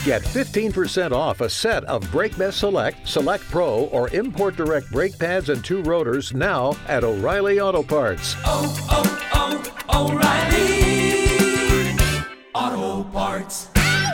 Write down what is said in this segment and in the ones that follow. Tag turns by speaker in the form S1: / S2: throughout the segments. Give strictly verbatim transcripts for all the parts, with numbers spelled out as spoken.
S1: Get fifteen percent off a set of BrakeMess Select, Select Pro, or Import Direct brake pads and two rotors now at O'Reilly Auto Parts.
S2: Oh, oh, oh, O'Reilly Auto Parts.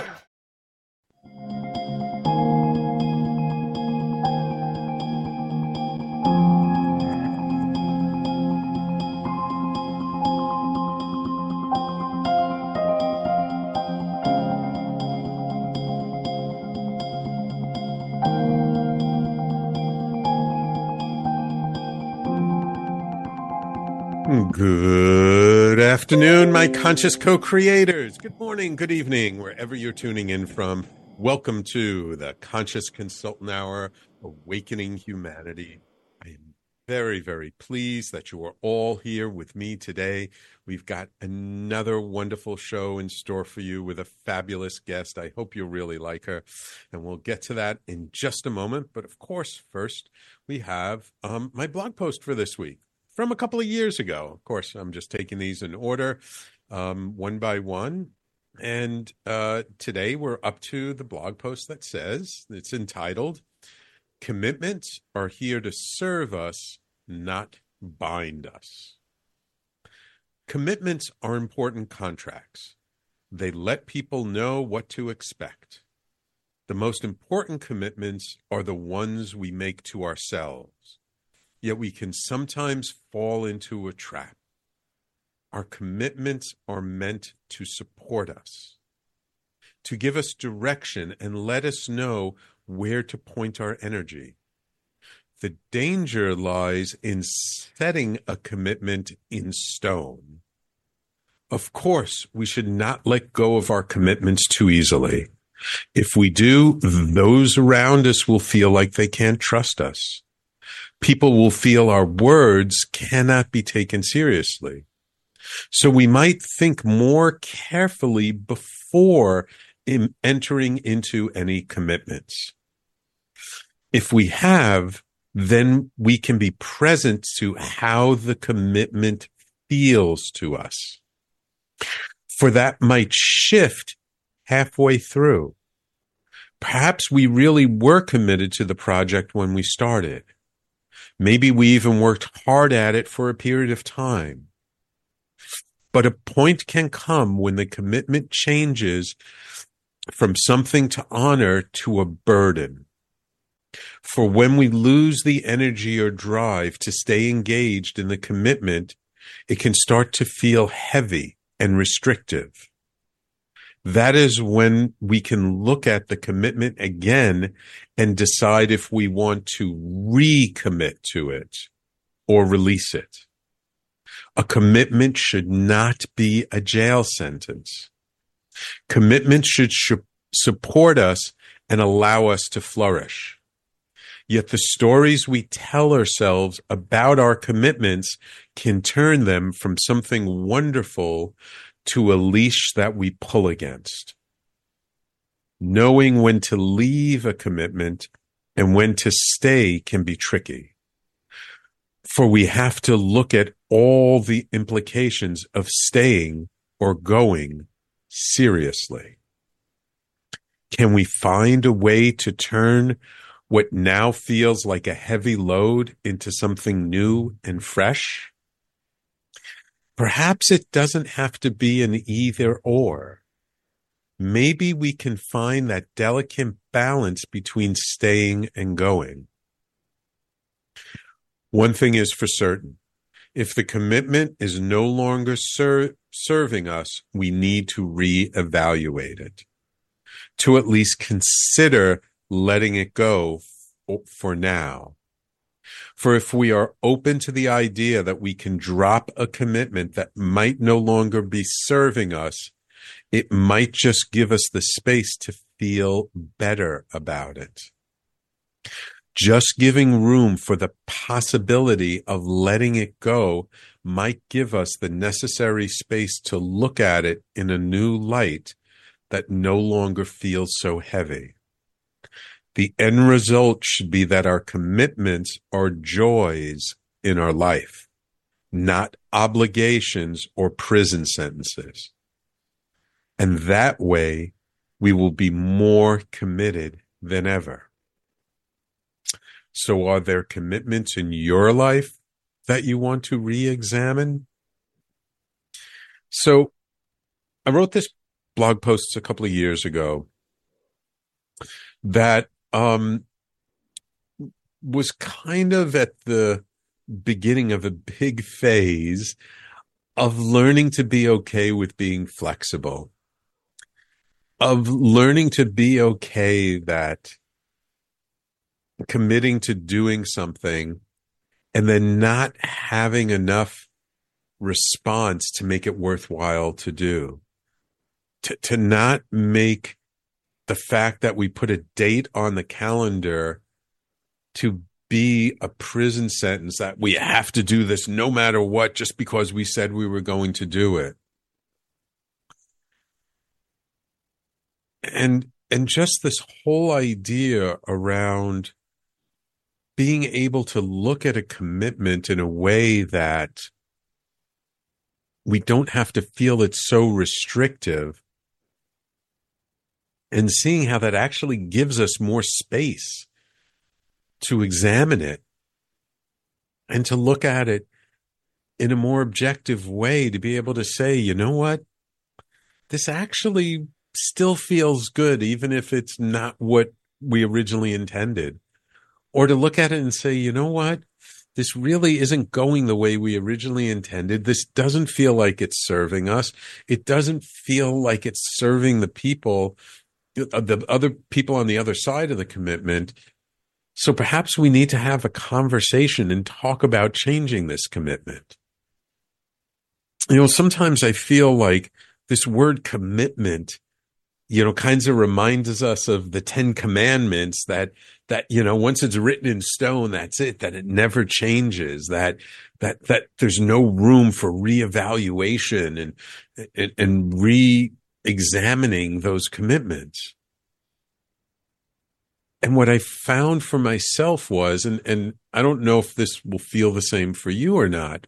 S3: Good afternoon, my conscious co-creators. Good morning, good evening, wherever you're tuning in from. Welcome to the Conscious Consultant Hour, Awakening Humanity. I am very, very pleased that you are all here with me today. We've got another wonderful show in store for you with a fabulous guest. I hope you'll really like her, and we'll get to that in just a moment. But of course, first, we have um, my blog post for this week. From a couple of years ago. Of course, I'm just taking these in order, um, one by one. And uh, today we're up to the blog post that says, it's entitled, Commitments Are Here to Serve Us, Not Bind Us. Commitments are important contracts. They let people know what to expect. The most important commitments are the ones we make to ourselves. Yet we can sometimes fall into a trap. Our commitments are meant to support us, to give us direction and let us know where to point our energy. The danger lies in setting a commitment in stone. Of course, we should not let go of our commitments too easily. If we do, those around us will feel like they can't trust us. People will feel our words cannot be taken seriously. So we might think more carefully before in entering into any commitments. If we have, then we can be present to how the commitment feels to us. For that might shift halfway through. Perhaps we really were committed to the project when we started. Maybe we even worked hard at it for a period of time. But a point can come when the commitment changes from something to honor to a burden. For when we lose the energy or drive to stay engaged in the commitment, it can start to feel heavy and restrictive. That is when we can look at the commitment again and decide if we want to recommit to it or release it. A commitment should not be a jail sentence. Commitment should sh- support us and allow us to flourish. Yet the stories we tell ourselves about our commitments can turn them from something wonderful to a leash that we pull against. Knowing when to leave a commitment and when to stay can be tricky. For we have to look at all the implications of staying or going seriously. Can we find a way to turn what now feels like a heavy load into something new and fresh? Perhaps it doesn't have to be an either or. Maybe we can find that delicate balance between staying and going. One thing is for certain. If the commitment is no longer ser- serving us, we need to reevaluate it. To at least consider letting it go f- for now. For if we are open to the idea that we can drop a commitment that might no longer be serving us, it might just give us the space to feel better about it. Just giving room for the possibility of letting it go might give us the necessary space to look at it in a new light that no longer feels so heavy. The end result should be that our commitments are joys in our life, not obligations or prison sentences. And that way, we will be more committed than ever. So are there commitments in your life that you want to re-examine? So I wrote this blog post a couple of years ago that um, was kind of at the beginning of a big phase of learning to be okay with being flexible, of learning to be okay that committing to doing something and then not having enough response to make it worthwhile to do, to, to not make the fact that we put a date on the calendar to be a prison sentence, that we have to do this no matter what, just because we said we were going to do it. And, and just this whole idea around being able to look at a commitment in a way that we don't have to feel it's so restrictive, and seeing how that actually gives us more space to examine it and to look at it in a more objective way, to be able to say, you know what, this actually still feels good, even if it's not what we originally intended. Or to look at it and say, you know what, this really isn't going the way we originally intended. This doesn't feel like it's serving us. It doesn't feel like it's serving the people, the other people on the other side of the commitment. So perhaps we need to have a conversation and talk about changing this commitment. You know, sometimes I feel like this word commitment, you know, kinds of reminds us of the Ten Commandments, that, that, you know, once it's written in stone, that's it, that it never changes, that, that, that there's no room for reevaluation and, and, and re-examining those commitments. And what I found for myself was, and, and I don't know if this will feel the same for you or not,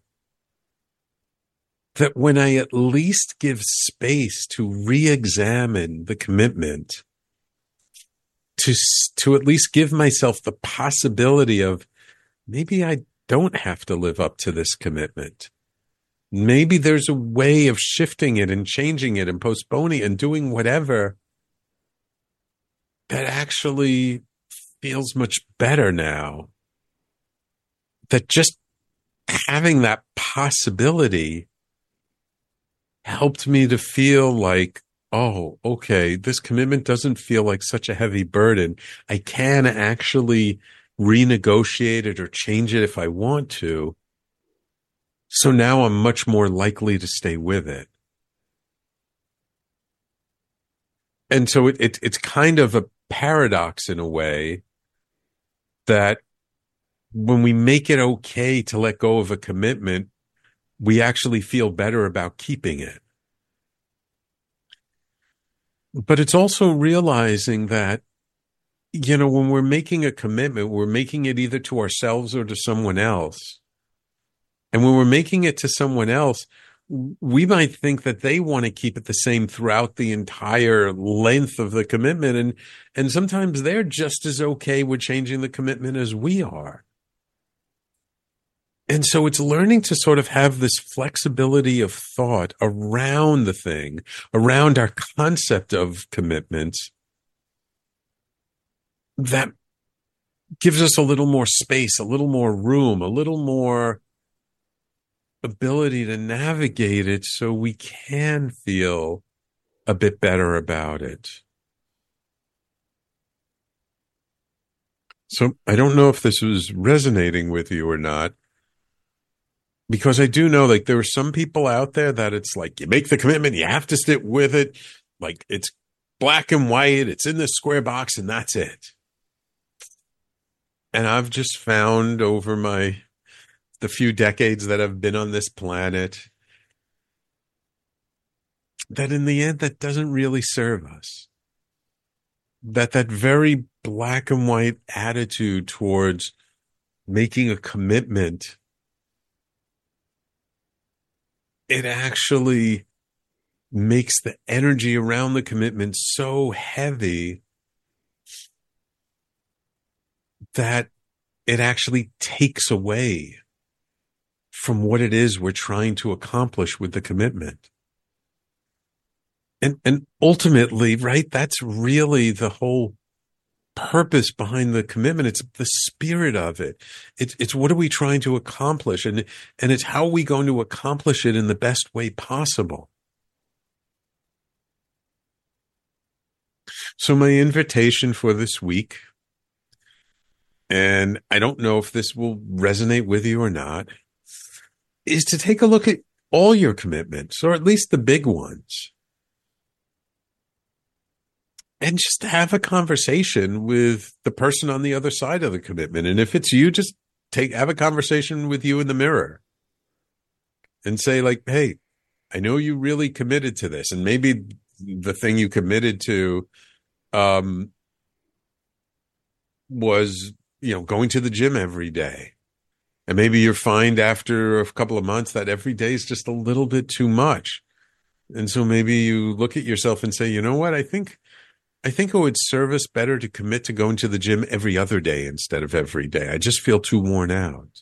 S3: that when I at least give space to re-examine the commitment, to, to at least give myself the possibility of, maybe I don't have to live up to this commitment. Maybe there's a way of shifting it and changing it and postponing and doing whatever that actually feels much better now. That just having that possibility helped me to feel like, oh, okay, this commitment doesn't feel like such a heavy burden. I can actually renegotiate it or change it if I want to. So now I'm much more likely to stay with it. And so it, it it's kind of a paradox in a way, that when we make it okay to let go of a commitment, we actually feel better about keeping it. But it's also realizing that, you know, when we're making a commitment, we're making it either to ourselves or to someone else. And when we're making it to someone else, we might think that they want to keep it the same throughout the entire length of the commitment. And, and sometimes they're just as okay with changing the commitment as we are. And so it's learning to sort of have this flexibility of thought around the thing, around our concept of commitments, that gives us a little more space, a little more room, a little more ability to navigate it so we can feel a bit better about it. So I don't know if this was resonating with you or not, because I do know, like, there are some people out there that it's like, you make the commitment, you have to stick with it. Like, it's black and white, it's in this square box, and that's it. And I've just found over my, the few decades that I've been on this planet, that in the end, that doesn't really serve us. That that very black and white attitude towards making a commitment, it actually makes the energy around the commitment so heavy that it actually takes away from what it is we're trying to accomplish with the commitment. And, and ultimately, right, that's really the whole purpose behind the commitment. It's the spirit of it. It's, it's what are we trying to accomplish? And, and it's how are we going to accomplish it in the best way possible? So my invitation for this week, and I don't know if this will resonate with you or not, is to take a look at all your commitments, or at least the big ones, and just have a conversation with the person on the other side of the commitment. And if it's you, just take have a conversation with you in the mirror and say, like, hey, I know you really committed to this. And maybe the thing you committed to um, was, you know, going to the gym every day. And maybe you find after a couple of months that every day is just a little bit too much. And so maybe you look at yourself and say, you know what, I think I think it would serve us better to commit to going to the gym every other day instead of every day. I just feel too worn out.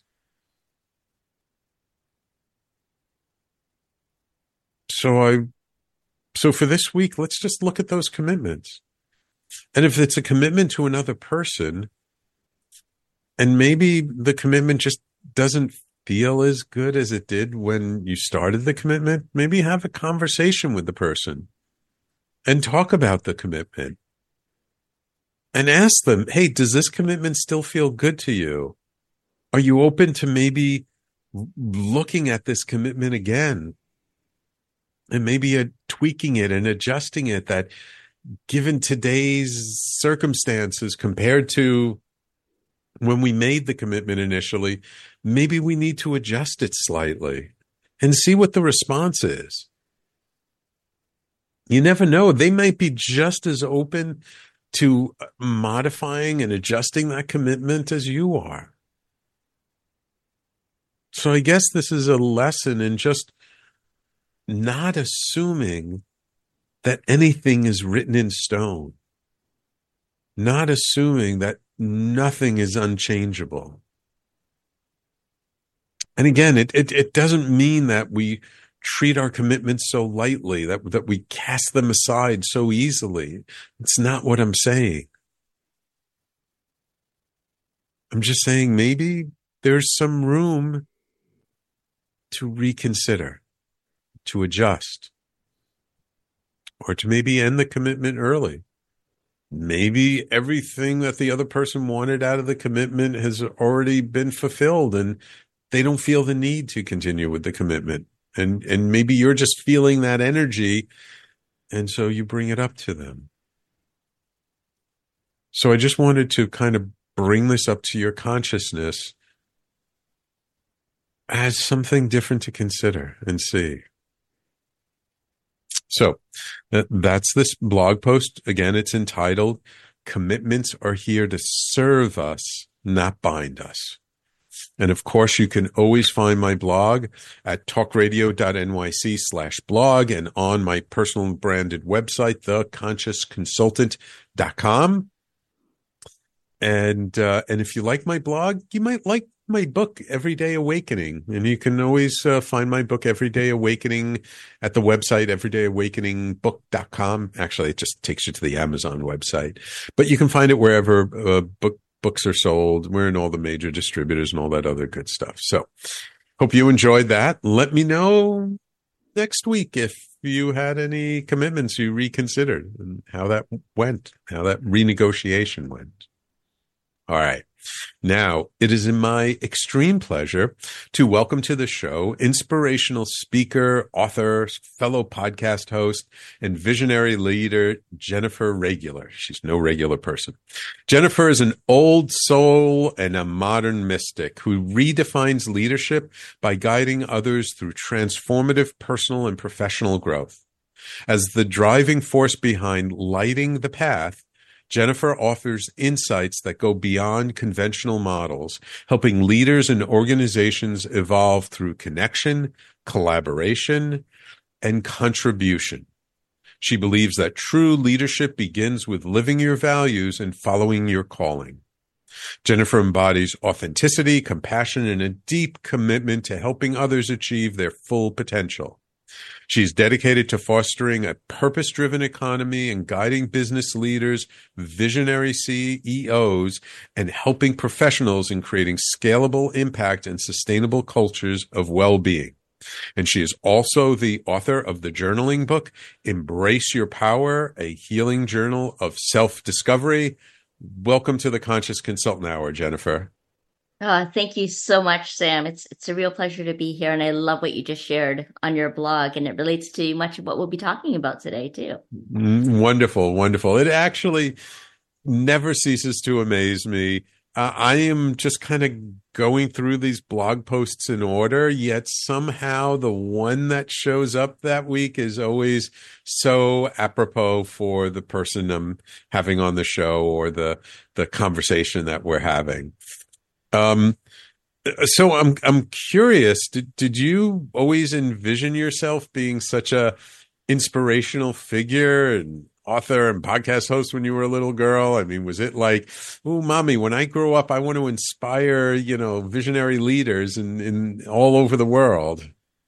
S3: So I, so for this week, let's just look at those commitments. And if it's a commitment to another person, and maybe the commitment just doesn't feel as good as it did when you started the commitment, maybe have a conversation with the person and talk about the commitment and ask them, hey, does this commitment still feel good to you? Are you open to maybe looking at this commitment again and maybe uh, tweaking it and adjusting it, that given today's circumstances compared to when we made the commitment initially, maybe we need to adjust it slightly and see what the response is. You never know. They might be just as open to modifying and adjusting that commitment as you are. So I guess this is a lesson in just not assuming that anything is written in stone, not assuming that nothing is unchangeable. And again, it, it, it doesn't mean that we treat our commitments so lightly, that, that we cast them aside so easily. It's not what I'm saying. I'm just saying maybe there's some room to reconsider, to adjust, or to maybe end the commitment early. Maybe everything that the other person wanted out of the commitment has already been fulfilled and they don't feel the need to continue with the commitment. And and maybe you're just feeling that energy, and so you bring it up to them. So I just wanted to kind of bring this up to your consciousness as something different to consider and see. So uh, that's this blog post. Again, it's entitled, Commitments Are Here to Serve Us, Not Bind Us. And of course, you can always find my blog at talkradio.nyc slash blog and on my personal branded website, the conscious consultant dot com. And, uh, and if you like my blog, you might like my book, Everyday Awakening. And you can always uh, find my book, Everyday Awakening, at the website, everyday awakening book dot com. Actually, it just takes you to the Amazon website. But you can find it wherever uh, book books are sold. We're in all the major distributors and all that other good stuff. So hope you enjoyed that. Let me know next week if you had any commitments you reconsidered and how that went, how that renegotiation went. All right. Now, it is in my extreme pleasure to welcome to the show inspirational speaker, author, fellow podcast host, and visionary leader, Jennifer Regular. She's no regular person. Jennifer is an old soul and a modern mystic who redefines leadership by guiding others through transformative personal and professional growth. As the driving force behind Lighting the Path, Jennifer offers insights that go beyond conventional models, helping leaders and organizations evolve through connection, collaboration, and contribution. She believes that true leadership begins with living your values and following your calling. Jennifer embodies authenticity, compassion, and a deep commitment to helping others achieve their full potential. She's dedicated to fostering a purpose-driven economy and guiding business leaders, visionary C E Os, and helping professionals in creating scalable impact and sustainable cultures of well-being. And she is also the author of the journaling book, Embrace Your Power, a healing journal of self-discovery. Welcome to the Conscious Consultant Hour, Jennifer.
S4: Oh, thank you so much, Sam. It's it's a real pleasure to be here, and I love what you just shared on your blog, and it relates to much of what we'll be talking about today, too.
S3: Mm, wonderful, wonderful. It actually never ceases to amaze me. Uh, I am just kind of going through these blog posts in order, yet somehow the one that shows up that week is always so apropos for the person I'm having on the show or the the conversation that we're having. Um, so I'm I'm curious. Did did you always envision yourself being such a inspirational figure and author and podcast host when you were a little girl? I mean, was it like, oh, mommy, when I grow up, I want to inspire, you know, visionary leaders in, in all over the world?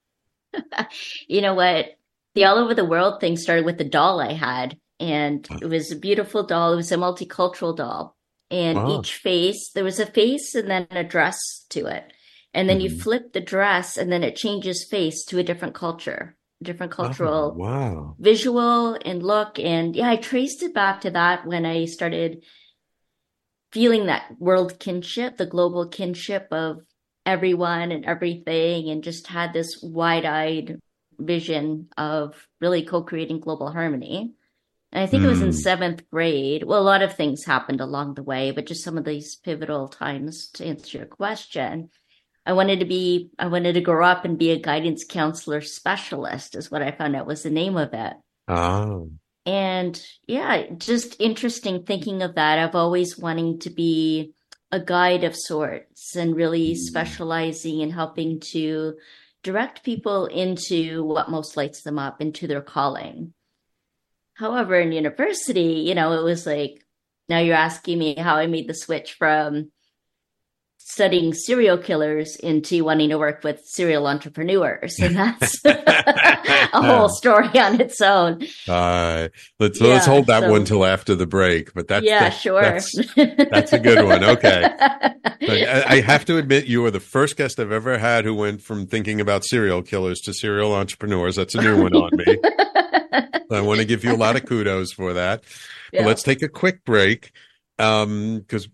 S4: You know what? The all over the world thing started with the doll I had, and it was a beautiful doll. It was a multicultural doll, and
S3: Wow.
S4: each face, there was a face and then a dress to it. And then
S3: Mhm.
S4: you flip the dress and then it changes face to a different culture, different cultural
S3: Oh, wow.
S4: visual and look. And yeah, I traced it back to that when I started feeling that world kinship, the global kinship of everyone and everything, and just had this wide-eyed vision of really co-creating global harmony. And I think it was in
S3: Mm.
S4: seventh grade. Well, a lot of things happened along the way, but just some of these pivotal times to answer your question. I wanted to be, I wanted to grow up and be a guidance counselor specialist is what I found out was the name of it.
S3: Oh.
S4: And yeah, just interesting thinking of that. I've always wanting to be a guide of sorts and really
S3: Mm.
S4: specializing in helping to direct people into what most lights them up, into their calling. However, in university, you know, it was like, now you're asking me how I made the switch from studying serial killers into wanting to work with serial entrepreneurs. And that's a whole story on its own.
S3: Uh, let's
S4: Yeah,
S3: let's hold that
S4: so-
S3: one till after the break. But that's
S4: yeah,
S3: that-
S4: sure.
S3: That's, that's a good one. Okay. But I, I have to admit, you are the first guest I've ever had who went from thinking about serial killers to serial entrepreneurs. That's a new one on me. I want to give you a lot of kudos for that. But
S4: Yeah.
S3: let's take a quick break um, because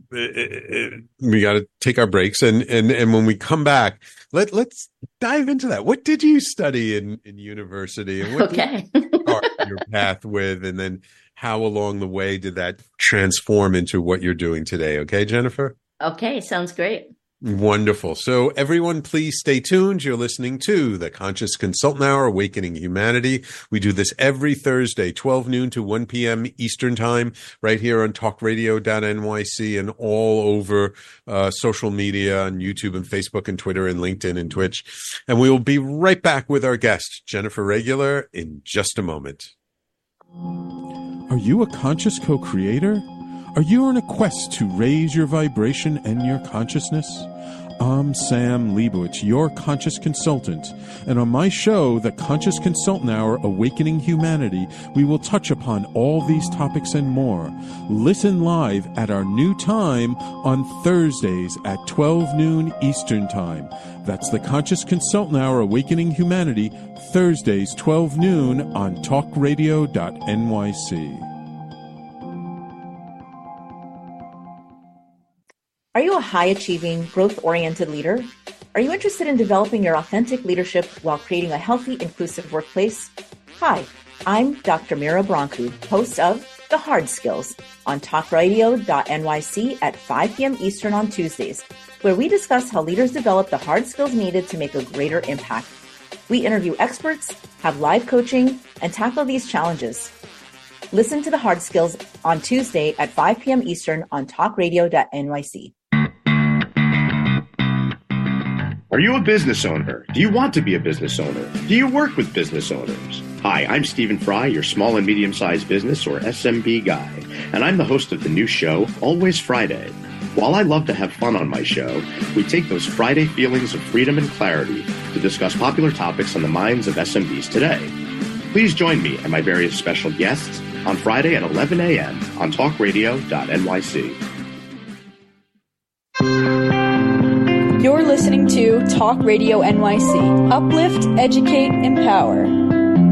S3: we got to take our breaks. And, and, and when we come back, let, let's dive into that. What did you study in, in university? And what
S4: Okay.
S3: did you start your path with? And then how along the way did that transform into what you're doing today? Okay, Jennifer?
S4: Okay, sounds great.
S3: Wonderful. So everyone, please stay tuned. You're listening to the Conscious Consultant Hour, Awakening Humanity. We do this every Thursday, twelve noon to one p.m. Eastern Time, right here on talk radio dot N Y C and all over uh, social media on YouTube and Facebook and Twitter and LinkedIn and Twitch. And we will be right back with our guest, Jennifer Regular, in just a moment.
S5: Are you a conscious co-creator? Are you on a quest to raise your vibration and your consciousness? I'm Sam Leibowitz, your conscious consultant, and on my show, The Conscious Consultant Hour, Awakening Humanity, we will touch upon all these topics and more. Listen live at our new time on Thursdays at twelve noon Eastern Time. That's The Conscious Consultant Hour, Awakening Humanity, Thursdays, twelve noon on talk radio dot N Y C.
S6: Are you a high-achieving, growth-oriented leader? Are you interested in developing your authentic leadership while creating a healthy, inclusive workplace? Hi, I'm Doctor Mira Brancu, host of The Hard Skills on talk radio dot N Y C at five p.m. Eastern on Tuesdays, where we discuss how leaders develop the hard skills needed to make a greater impact. We interview experts, have live coaching, and tackle these challenges. Listen to The Hard Skills on Tuesday at five p.m. Eastern on talk radio dot N Y C.
S7: Are you a business owner? Do you want to be a business owner? Do you work with business owners? Hi, I'm Stephen Fry, your small and medium-sized business, or S M B guy, and I'm the host of the new show, Always Friday. While I love to have fun on my show, we take those Friday feelings of freedom and clarity to discuss popular topics on the minds of S M Bs today. Please join me and my various special guests on Friday at eleven a.m. on talk radio dot N Y C.
S8: You're listening to Talk Radio N Y C. Uplift, educate, empower.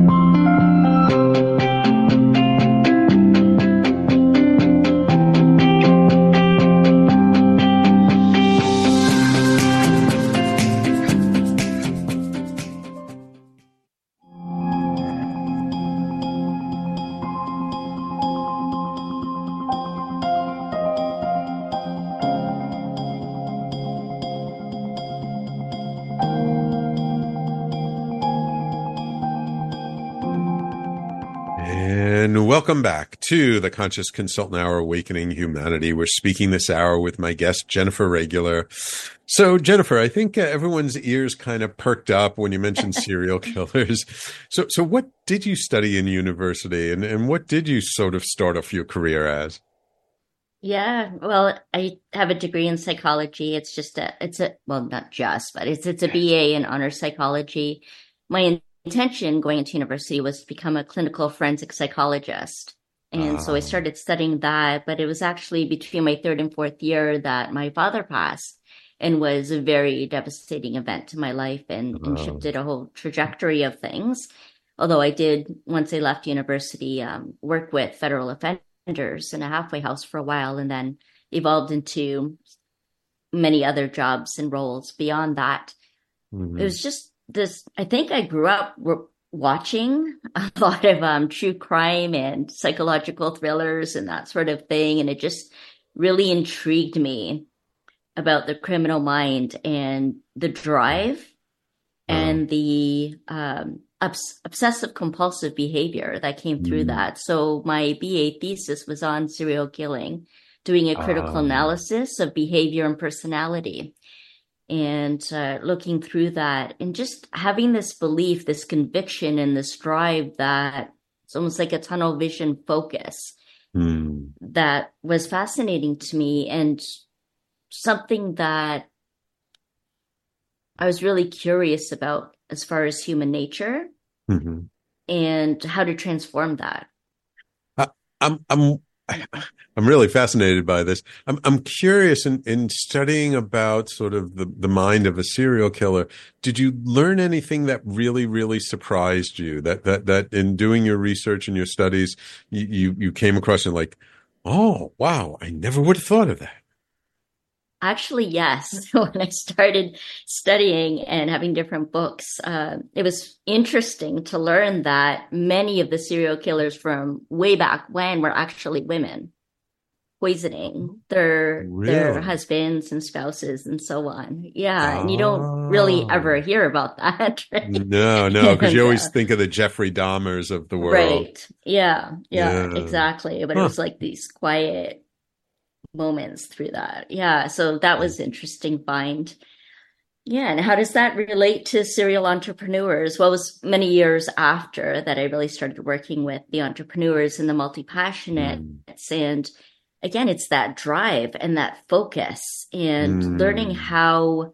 S3: Welcome back to the Conscious Consultant Hour, Awakening Humanity. We're speaking this hour with my guest, Jennifer Regular. So, Jennifer, I think uh, everyone's ears kind of perked up when you mentioned serial killers. So, so what did you study in university, and, and what did you sort of start off your career as?
S4: Yeah, well, I have a degree in psychology. It's just a, it's a, well, not just, but it's it's a B A in honors psychology. My intention going into university was to become a clinical forensic psychologist. And uh, so I started studying that, but it was actually between my third and fourth year that my father passed, and was a very devastating event to my life, and, uh, and shifted a whole trajectory of things. Although I did, once I left university, um, work with federal offenders in a halfway house for a while, and then evolved into many other jobs and roles beyond that. Mm-hmm. It was just this, I think I grew up re- watching a lot of um, true crime and psychological thrillers and that sort of thing. And it just really intrigued me about the criminal mind and the drive uh-huh. and the um, obs- obsessive compulsive behavior that came through mm. that. So my B A thesis was on serial killing, doing a critical uh. analysis of behavior and personality. And uh, looking through that and just having this belief, this conviction, and this drive that it's almost like a tunnel vision focus mm. that was fascinating to me, and something that I was really curious about as far as human nature mm-hmm. and how to transform that.
S3: Uh, I'm, I'm, I'm really fascinated by this. I'm, I'm curious in, in studying about sort of the, the mind of a serial killer. Did you learn anything that really, really surprised you? That that that in doing your research and your studies, you you, you came across and like, oh wow, I never would have thought of that.
S4: Actually, yes. When I started studying and having different books, uh, it was interesting to learn that many of the serial killers from way back when were actually women, poisoning their really? their husbands and spouses and so on. Yeah, oh. And you don't really ever hear about that. Right?
S3: No, no, because you always uh, think of the Jeffrey Dahmers of the world.
S4: Right. Yeah, yeah, yeah. Exactly. But huh. It was like these quiet moments through that. Yeah. So that was interesting find. Yeah. And how does that relate to serial entrepreneurs? Well, it was many years after that I really started working with the entrepreneurs and the multi-passionates. Mm. And again, it's that drive and that focus and mm. learning how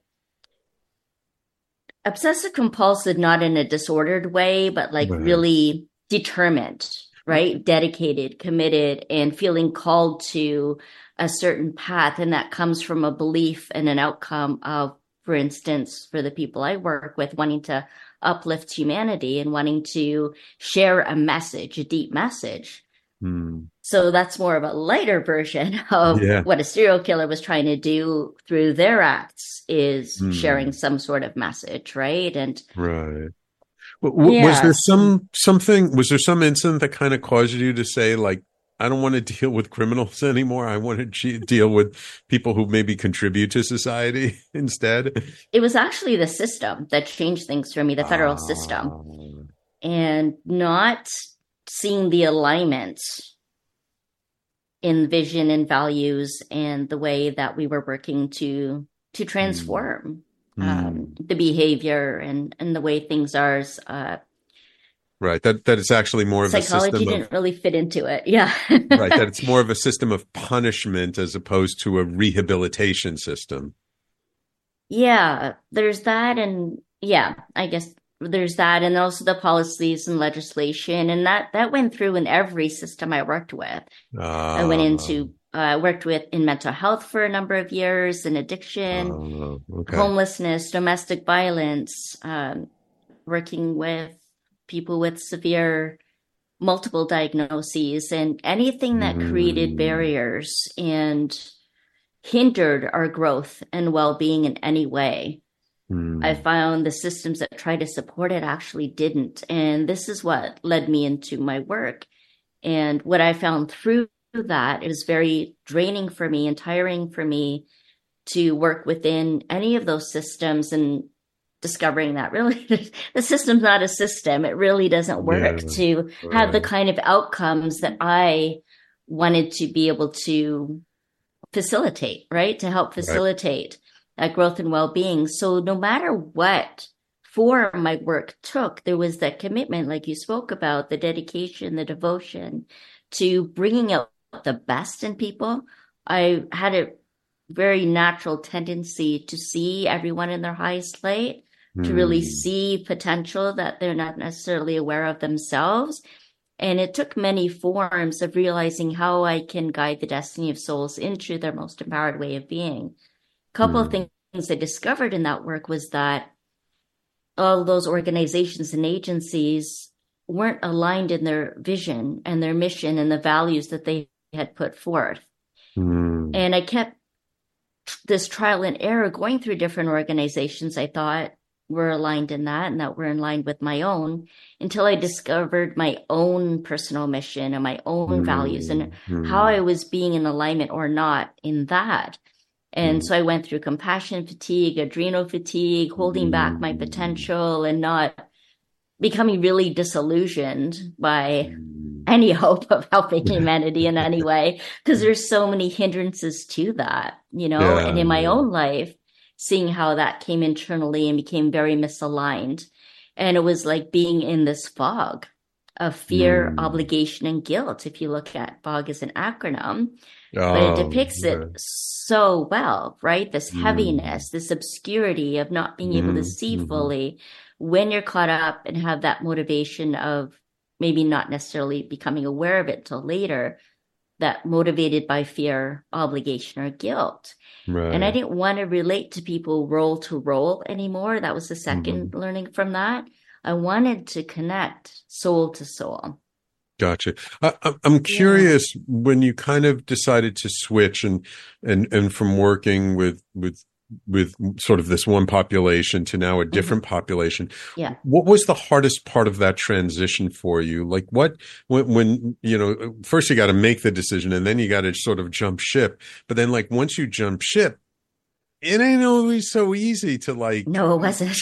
S4: obsessive compulsive, not in a disordered way, but like right. really determined, right? Dedicated, committed, and feeling called to a certain path. And that comes from a belief and an outcome of, for instance, for the people I work with, wanting to uplift humanity and wanting to share a message, a deep message. Mm. So that's more of a lighter version of yeah. what a serial killer was trying to do through their acts, is mm. sharing some sort of message, right? And
S3: right. W- yeah. Was there some something? Was there some incident that kind of caused you to say, like, I don't want to deal with criminals anymore. I want to g- deal with people who maybe contribute to society instead?
S4: It was actually the system that changed things for me, the federal ah. system, and not seeing the alignment in vision and values and the way that we were working to to transform. um, the behavior and, and the way things are. Uh,
S3: Right. That that it's actually more of a
S4: psychology
S3: system
S4: didn't
S3: of,
S4: really fit into it. Yeah.
S3: right. That it's more of a system of punishment as opposed to a rehabilitation system.
S4: Yeah, there's that, and yeah, I guess there's that, and also the policies and legislation, and that that went through in every system I worked with.
S3: Uh,
S4: I went into I uh, worked with in mental health for a number of years, in addiction,
S3: uh, okay.
S4: homelessness, domestic violence, um, working with people with severe multiple diagnoses, and anything that
S3: Mm.
S4: created barriers and hindered our growth and well-being in any way.
S3: Mm.
S4: I found the systems that tried to support it actually didn't. And this is what led me into my work. And what I found through that, it was very draining for me and tiring for me to work within any of those systems, and discovering that really the system's not a system. It really doesn't work
S3: Yeah,
S4: to
S3: right.
S4: have the kind of outcomes that I wanted to be able to facilitate, right? To help facilitate right. that growth and well-being. So no matter what form my work took, there was that commitment, like you spoke about, the dedication, the devotion to bringing out the best in people. I had a very natural tendency to see everyone in their highest light, to really see potential that they're not necessarily aware of themselves. And it took many forms of realizing how I can guide the destiny of souls into their most empowered way of being. A couple mm. of things I discovered in that work was that all those organizations and agencies weren't aligned in their vision and their mission and the values that they had put forth. Mm. And I kept this trial and error going through different organizations I thought were aligned in that and that were in line with my own, until I discovered my own personal mission and my own mm. values and mm. how I was being in alignment or not in that. And mm. so I went through compassion fatigue, adrenal fatigue, holding mm. back my potential and not becoming really disillusioned by mm. any hope of helping humanity in any way, because there's so many hindrances to that, you know, yeah, and in my yeah. own life, seeing how that came internally and became very misaligned. And it was like being in this fog of fear, mm. obligation, and guilt. If you look at FOG as an acronym, oh, but it depicts yeah. it so well, right? This mm. heaviness, this obscurity of not being able mm. to see mm-hmm. fully when you're caught up and have that motivation of maybe not necessarily becoming aware of it till later, that motivated by fear, obligation, or guilt. Right. And I didn't want to relate to people role to role anymore. That was the second mm-hmm. learning from that. I wanted to connect soul to soul.
S3: Gotcha. I, I'm curious yeah. when you kind of decided to switch and and and from working with with with sort of this one population to now a different mm-hmm. population.
S4: Yeah.
S3: What was the hardest part of that transition for you? Like what, when, when, you know, first you got to make the decision and then you got to sort of jump ship. But then like once you jump ship, it ain't always so easy to like.
S4: No, it wasn't.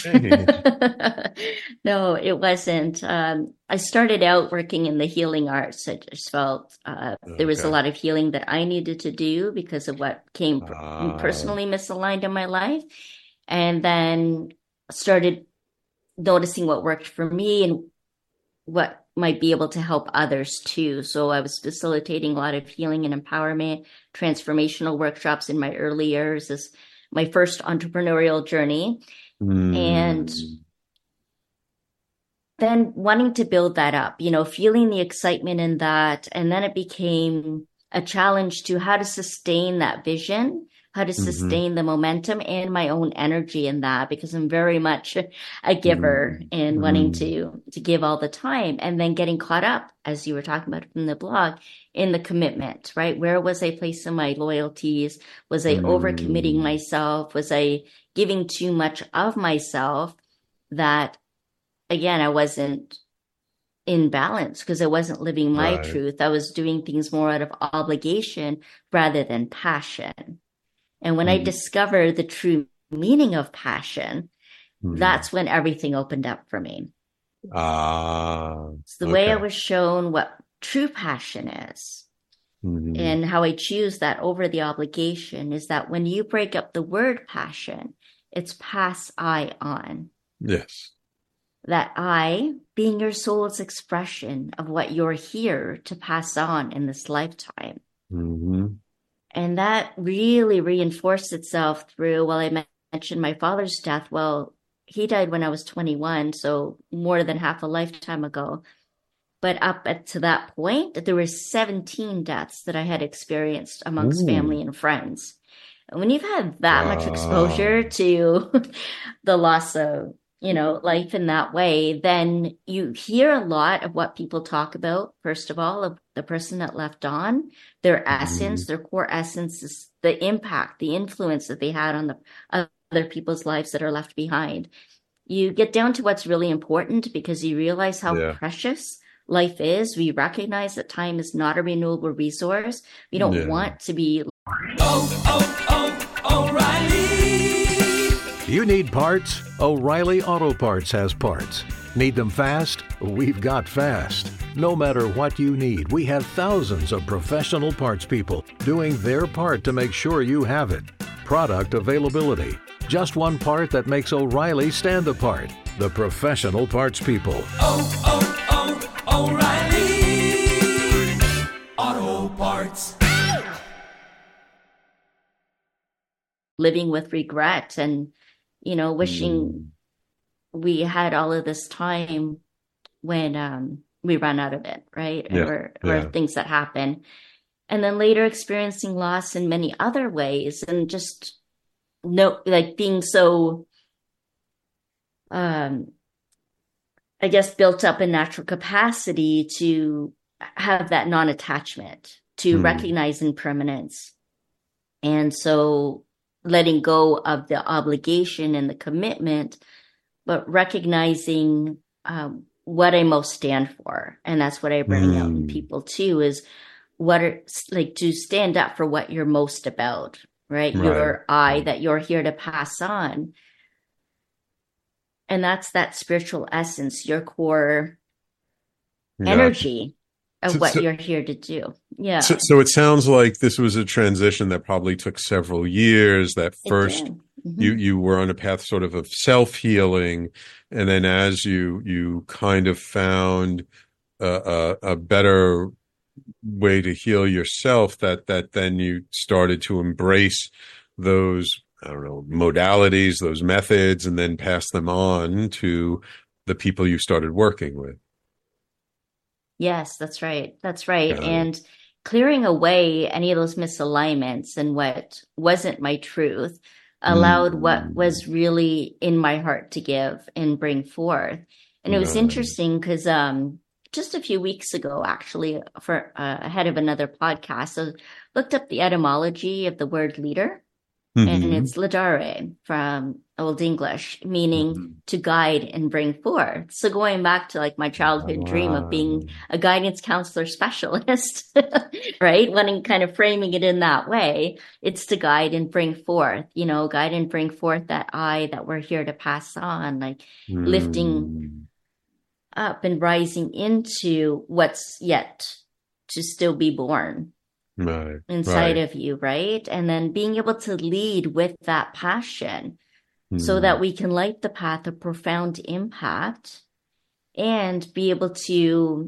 S4: No, it wasn't. Um, I started out working in the healing arts. I just felt uh, okay. there was a lot of healing that I needed to do because of what came uh, personally misaligned in my life. And then started noticing what worked for me and what might be able to help others too. So I was facilitating a lot of healing and empowerment, transformational workshops in my early years as my first entrepreneurial journey. Mm. And then wanting to build that up, you know, feeling the excitement in that. And then it became a challenge to how to sustain that vision, how to sustain mm-hmm. the momentum and my own energy in that, because I'm very much a giver mm-hmm. and wanting to, to give all the time, and then getting caught up, as you were talking about in the blog, in the commitment, right? Where was I placing my loyalties? Was I mm-hmm. overcommitting myself? Was I giving too much of myself that, again, I wasn't in balance because I wasn't living my right. truth. I was doing things more out of obligation rather than passion. And when mm. I discovered the true meaning of passion, mm. that's when everything opened up for me.
S3: Ah,
S4: it's the
S3: okay.
S4: way I was shown what true passion is. Mm-hmm. And how I choose that over the obligation is that when you break up the word passion, It's pass I on.
S3: Yes.
S4: That I being your soul's expression of what you're here to pass on in this lifetime.
S3: Mm-hmm.
S4: And that really reinforced itself through, well, I mentioned my father's death. Well, he died when I was twenty-one, so more than half a lifetime ago. But up at, to that point, there were seventeen deaths that I had experienced amongst
S3: Ooh.
S4: family and friends. And when you've had that
S3: Wow.
S4: much exposure to the loss of, you know, life in that way, then you hear a lot of what people talk about, first of all, of the person that left on, their essence, their core essence, is the impact, the influence that they had on the other people's lives that are left behind. You get down to what's really important because you realize how
S3: Yeah.
S4: precious life is. We recognize that time is not a renewable resource. We don't
S3: Yeah.
S4: want to be.
S2: Oh, oh, oh, O'Reilly.
S1: You need parts? O'Reilly Auto Parts has parts. Need them fast? We've got fast. No matter what you need, we have thousands of professional parts people doing their part to make sure you have it. Product availability. Just one part that makes O'Reilly stand apart. The professional parts people.
S2: Oh, oh, oh, O'Reilly. Auto Parts.
S4: Living with regret and, you know, wishing we had all of this time when um, we run out of it, right?
S3: Yeah,
S4: Or, or
S3: yeah.
S4: things that happen. And then later experiencing loss in many other ways and just no, like being so, um, I guess, built up in natural capacity to have that non-attachment, to
S3: Hmm.
S4: recognize impermanence. And so letting go of the obligation and the commitment, but recognizing um, what I most stand for. And that's what I bring out in
S3: Mm.
S4: people too, is what are like to stand up for what you're most about, right?
S3: Right.
S4: Your I that you're here to pass on. And that's that spiritual essence, your core
S3: Yeah.
S4: energy of
S3: So-
S4: what
S3: so-
S4: you're here to do. Yeah.
S3: So, so it sounds like this was a transition that probably took several years. That
S4: It
S3: first,
S4: did. Mhm.
S3: you you were on a path sort of of self healing, and then as you you kind of found a, a, a better way to heal yourself, that that then you started to embrace those, I don't know, modalities, those methods, and then pass them on to the people you started working with.
S4: Yes, that's right. That's right.
S3: Got it.
S4: And clearing away any of those misalignments and what wasn't my truth allowed what was really in my heart to give and bring forth. And it was
S3: Nice.
S4: interesting because um, just a few weeks ago, actually, for uh, ahead of another podcast, I looked up the etymology of the word leader. And
S3: Mhm.
S4: it's lidare from Old English, meaning
S3: Mhm.
S4: to guide and bring forth. So going back to like my childhood dream of being a guidance counselor specialist, right? Wanting kind of framing it in that way, it's to guide and bring forth, you know, guide and bring forth that I that we're here to pass on, like lifting
S3: Mm.
S4: up and rising into what's yet to still be born
S3: Right.
S4: inside
S3: right.
S4: of you, right? And then being able to lead with that passion so
S3: Mm.
S4: that we can light the path of profound impact and be able to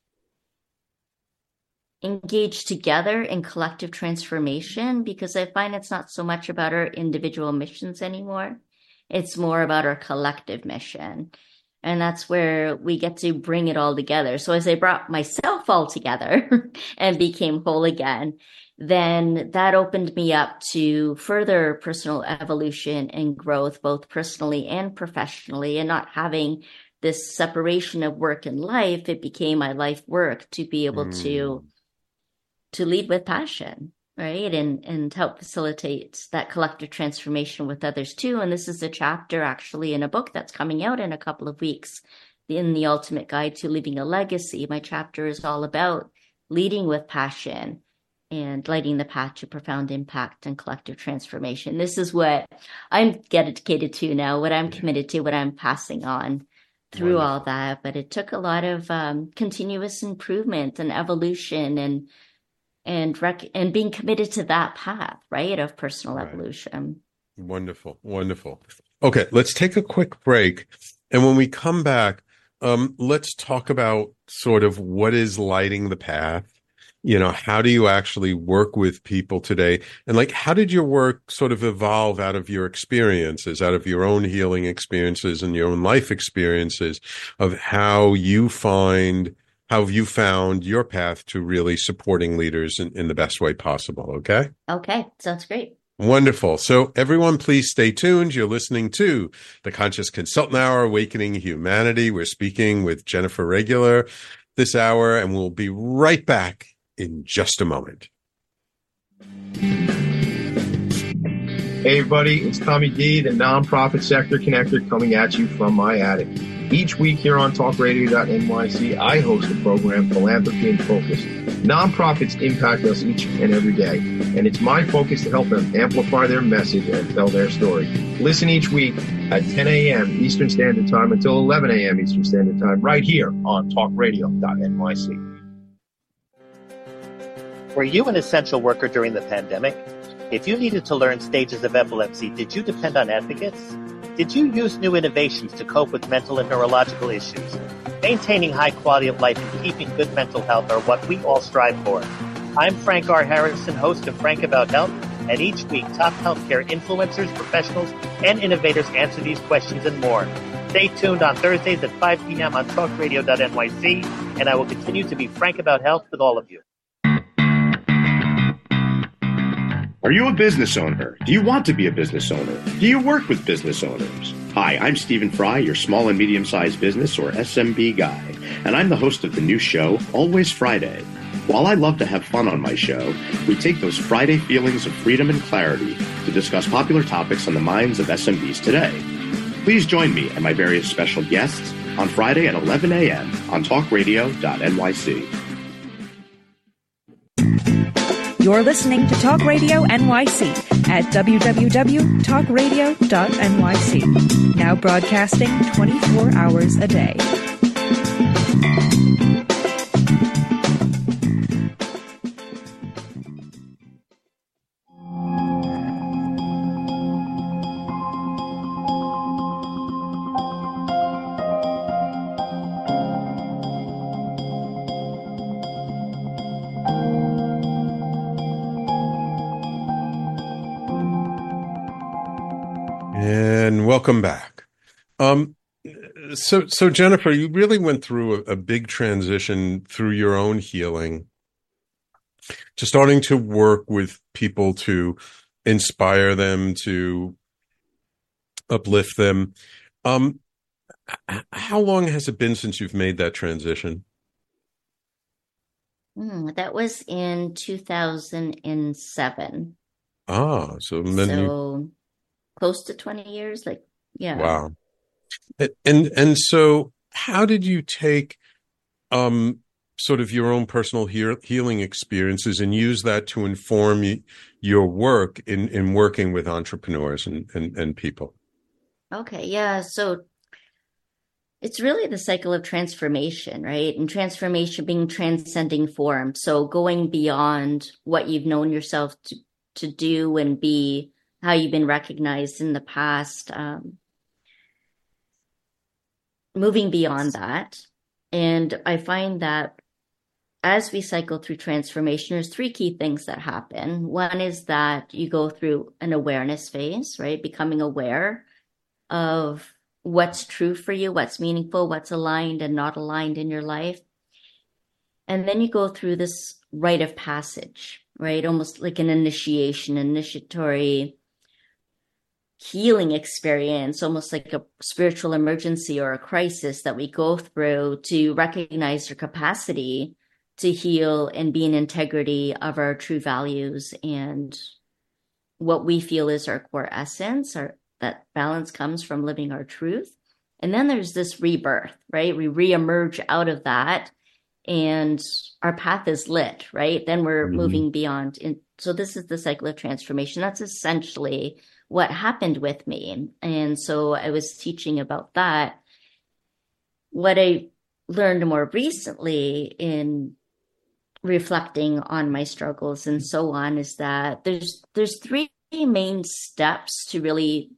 S4: engage together in collective transformation, because I find it's not so much about our individual missions anymore. It's more about our collective mission. And that's where we get to bring it all together. So as I brought myself all together and became whole again, then that opened me up to further personal evolution and growth, both personally and professionally, and not having this separation of work and life. It became my life work to be able
S3: Mm.
S4: to to lead with passion, right? And and help facilitate that collective transformation with others too. And this is a chapter actually in a book that's coming out in a couple of weeks, in The Ultimate Guide to Leaving a Legacy. My chapter is all about leading with passion and lighting the path to profound impact and collective transformation. This is what I'm dedicated to now, what I'm committed to, what I'm passing on through all that. But it took a lot of um, continuous improvement and evolution and and rec- and being committed to that path, right, of personal
S3: Right.
S4: evolution.
S3: Wonderful, wonderful. Okay, let's take a quick break. And when we come back, um, let's talk about sort of what is lighting the path. You know, how do you actually work with people today? And like, how did your work sort of evolve out of your experiences, out of your own healing experiences and your own life experiences of how you find, how have you found your path to really supporting leaders in, in the best way possible? Okay.
S4: Okay. Sounds great.
S3: Wonderful. So everyone, please stay tuned. You're listening to the Conscious Consultant Hour, Awakening Humanity. We're speaking with Jennifer Regular this hour, and we'll be right back in just a moment.
S9: Hey everybody, it's Tommy D, the nonprofit sector connector, coming at you from my attic. Each week here on talk radio dot N Y C, I host the program Philanthropy in Focus. Nonprofits impact us each and every day, and it's my focus to help them amplify their message and tell their story. Listen each week at ten a.m. Eastern Standard Time until eleven a.m. Eastern Standard Time, right here on talk radio dot N Y C.
S10: Were you an essential worker during the pandemic? If you needed to learn stages of epilepsy, did you depend on advocates? Did you use new innovations to cope with mental and neurological issues? Maintaining high quality of life and keeping good mental health are what we all strive for. I'm Frank R. Harrison, host of Frank About Health, and each week top healthcare influencers, professionals, and innovators answer these questions and more. Stay tuned on Thursdays at five p.m. on talk radio dot N Y C, and I will continue to be frank about health with all of you.
S7: Are you a business owner? Do you want to be a business owner? Do you work with business owners? Hi, I'm Stephen Fry, your small and medium-sized business or S M B guy, and I'm the host of the new show, Always Friday. While I love to have fun on my show, we take those Friday feelings of freedom and clarity to discuss popular topics on the minds of S M Bs today. Please join me and my various special guests on Friday at eleven a.m. on talk radio dot N Y C.
S11: You're listening to Talk Radio N Y C at w w w dot talk radio dot N Y C. Now broadcasting twenty-four hours a day.
S3: And welcome back. Um, so, so Jennifer, you really went through a, a big transition through your own healing to starting to work with people to inspire them, to uplift them. Um, how long has it been since you've made that transition?
S4: Mm, that was in two thousand seven.
S3: Ah, so then
S4: so
S3: you...
S4: close to twenty years, like, yeah.
S3: Wow. And, and so how did you take, um, sort of your own personal he- healing experiences and use that to inform y- your work in, in working with entrepreneurs and, and, and people?
S4: Okay. Yeah. So it's really the cycle of transformation, right? And transformation being transcending form. So going beyond what you've known yourself to, to do and be, how you've been recognized in the past, um, moving beyond that. And I find that as we cycle through transformation, there's three key things that happen. One is that you go through an awareness phase, right? Becoming aware of what's true for you, what's meaningful, what's aligned and not aligned in your life. And then you go through this rite of passage, right? Almost like an initiation, initiatory healing experience, almost like a spiritual emergency or a crisis that we go through to recognize our capacity to heal and be in integrity of our true values and what we feel is our core essence. Our, that balance comes from living our truth. And then there's this rebirth, right? We reemerge out of that and our path is lit, right? Then we're mm-hmm. moving beyond. And so this is the cycle of transformation. That's essentially what happened with me. And so I was teaching about that. What I learned more recently in reflecting on my struggles and so on is that there's there's three main steps to really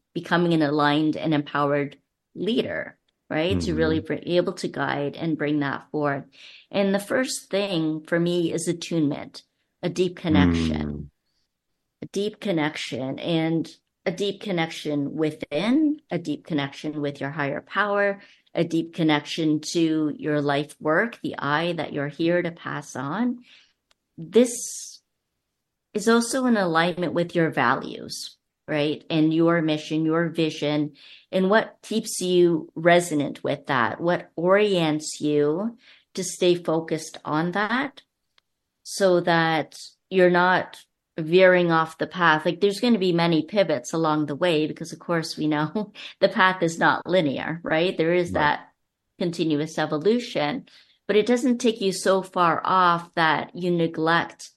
S4: becoming an aligned and empowered leader, right? Mm-hmm. To really be able to guide and bring that forth. And the first thing for me is attunement, a deep connection, mm. a deep connection and a deep connection within, a deep connection with your higher power, a deep connection to your life work, the I that you're here to pass on. This is also in alignment with your values, right? And your mission, your vision, and what keeps you resonant with that, what orients you to stay focused on that so that you're not veering off the path. Like there's going to be many pivots along the way because of course we know the path is not linear, right? There is right. that continuous evolution, but it doesn't take you so far off that you neglect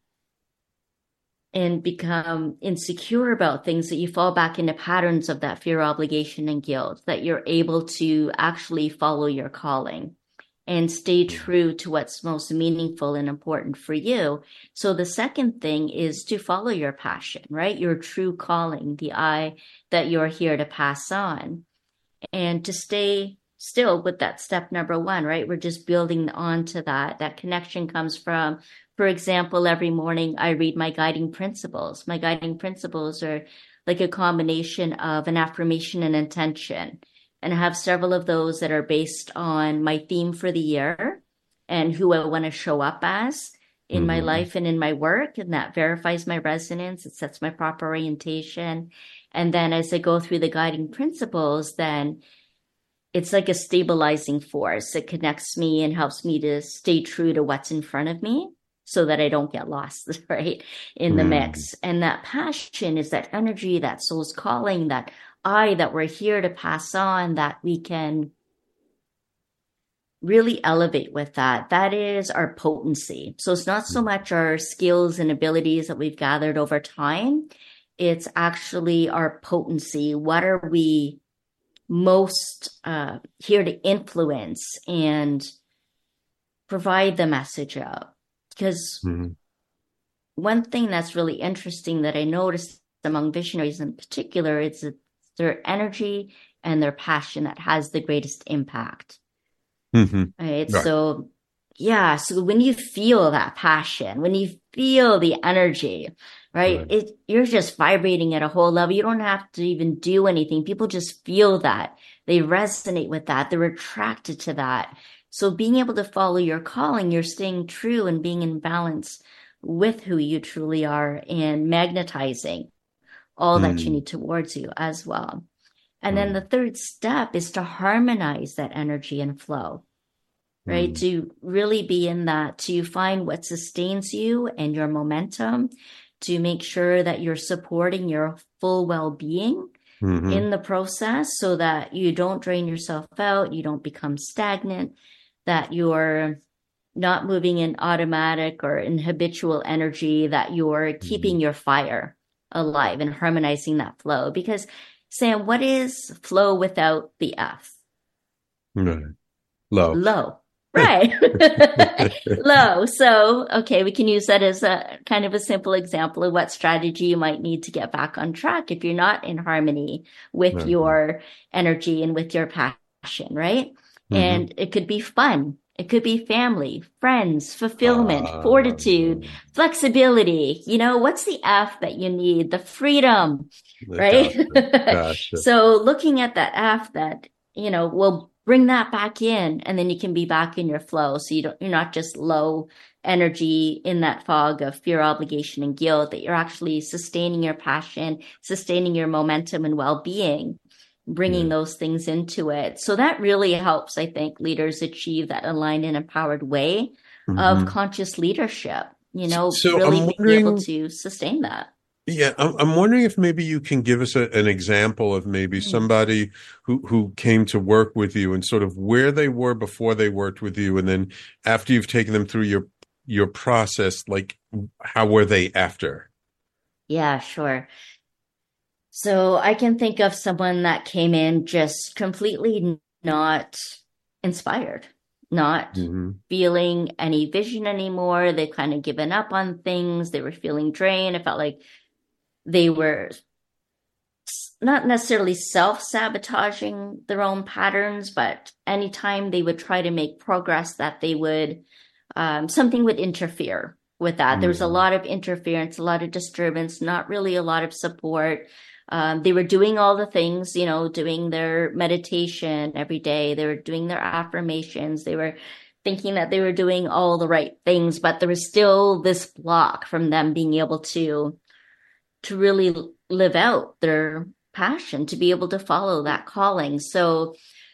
S4: and become insecure about things that you fall back into patterns of that fear, obligation, and guilt, that you're able to actually follow your calling and stay true to what's most meaningful and important for you. So the second thing is to follow your passion, right? Your true calling, the I that you're here to pass on, and to stay still with that step number one, right? We're just building on to that. That connection comes from, for example, every morning I read my guiding principles. My guiding principles are like a combination of an affirmation and intention. And I have several of those that are based on my theme for the year and who I want to show up as in mm-hmm. my life and in my work. And that verifies my resonance. It sets my proper orientation. And then as I go through the guiding principles, then it's like a stabilizing force. It connects me and helps me to stay true to what's in front of me so that I don't get lost, right, in the mm. mix. And that passion is that energy, that soul's calling, that I that we're here to pass on, that we can really elevate with that. That is our potency. So it's not so much our skills and abilities that we've gathered over time. It's actually our potency. What are we most uh, here to influence and provide the message of? Because mm-hmm. one thing that's really interesting that I noticed among visionaries in particular is that their energy and their passion that has the greatest impact. Mm-hmm. Right? right. So, yeah. So when you feel that passion, when you feel the energy, right, right. it you're just vibrating at a whole level. You don't have to even do anything. People just feel that. They resonate with that. They're attracted to that. So being able to follow your calling, you're staying true and being in balance with who you truly are and magnetizing all mm. that you need towards you as well. And mm. then the third step is to harmonize that energy and flow, right? Mm. To really be in that, to find what sustains you and your momentum, to make sure that you're supporting your full well-being mm-hmm. in the process so that you don't drain yourself out, you don't become stagnant, that you're not moving in automatic or in habitual energy, that you're mm-hmm. keeping your fire alive and harmonizing that flow. Because, Sam, what is flow without the F?
S3: Right. Low.
S4: Low. Right. Low. So, okay, we can use that as a kind of a simple example of what strategy you might need to get back on track if you're not in harmony with right. your energy and with your passion, right? Mm-hmm. And it could be fun. It could be family, friends, fulfillment, uh, fortitude, flexibility. You know, what's the F that you need? The freedom, right? Gotcha. Gotcha. So looking at that F that, you know, will bring that back in, and then you can be back in your flow. So you don't, you're not just low energy in that fog of fear, obligation, and guilt, that you're actually sustaining your passion, sustaining your momentum and well-being, bringing yeah. those things into it. So that really helps, I think, leaders achieve that aligned and empowered way mm-hmm. of conscious leadership, you know, so really be able to sustain that.
S3: Yeah, I'm wondering if maybe you can give us a, an example of maybe somebody who, who came to work with you and sort of where they were before they worked with you, and then after you've taken them through your your process, like how were they after?
S4: Yeah, sure. So I can think of someone that came in just completely not inspired, not mm-hmm. feeling any vision anymore. They've kind of given up on things. They were feeling drained. It felt like they were not necessarily self-sabotaging their own patterns, but anytime they would try to make progress, that they would, um, something would interfere with that. Mm-hmm. There was a lot of interference, a lot of disturbance, not really a lot of support. Um, they were doing all the things, you know, doing their meditation every day. They were doing their affirmations. They were thinking that they were doing all the right things, but there was still this block from them being able to, to really live out their passion, to be able to follow that calling. So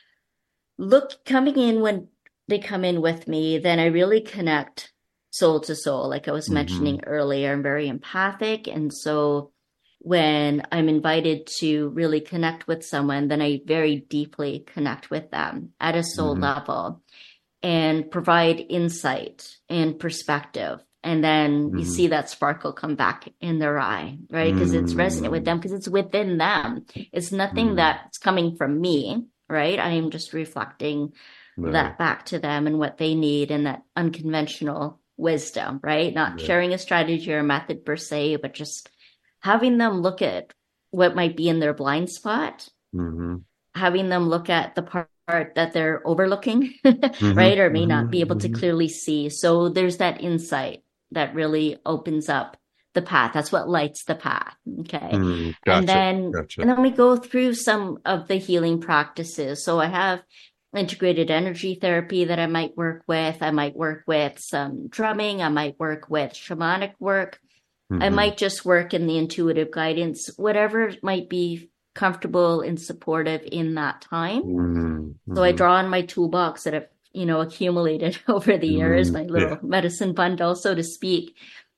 S4: look, coming in when they come in with me, then I really connect soul to soul. Like I was mm-hmm. mentioning earlier, I'm very empathic. And so when I'm invited to really connect with someone, then I very deeply connect with them at a soul mm-hmm. level and provide insight and perspective. And then mm-hmm. you see that sparkle come back in their eye, right? Because mm-hmm. it's resonant with them, because it's within them. It's nothing mm-hmm. that's coming from me, right? I am just reflecting right. that back to them and what they need, and that unconventional wisdom, right? Not yeah. sharing a strategy or a method per se, but just having them look at what might be in their blind spot, mm-hmm. having them look at the part that they're overlooking, mm-hmm. right? Or may mm-hmm. not be able to clearly see. So there's that insight that really opens up the path. That's what lights the path. Okay. Mm, gotcha, and then, gotcha. and then we go through some of the healing practices. So I have integrated energy therapy that I might work with. I might work with some drumming. I might work with shamanic work. Mm-hmm. I might just work in the intuitive guidance, whatever might be comfortable and supportive in that time. Mm-hmm. So I draw on my toolbox that I've, you know, accumulated over the years, mm-hmm. my little yeah. medicine bundle, so to speak.